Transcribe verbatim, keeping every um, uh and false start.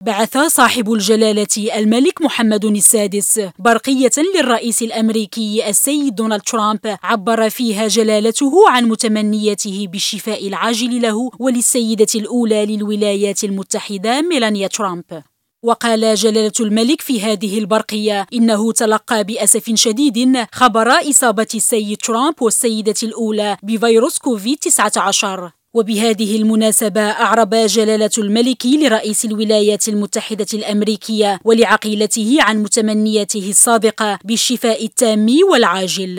بعث صاحب الجلالة الملك محمد السادس برقية للرئيس الأمريكي السيد دونالد ترامب، عبر فيها جلالته عن متمنيته بالشفاء العاجل له وللسيدة الأولى للولايات المتحدة ميلانيا ترامب. وقال جلالة الملك في هذه البرقية إنه تلقى بأسف شديد خبر إصابة السيد ترامب والسيدة الأولى بفيروس كوفيد تسعة عشر. وبهذه المناسبة أعرب جلالة الملك لرئيس الولايات المتحدة الأمريكية ولعقيلته عن متمنياته السابقة بالشفاء التام والعاجل.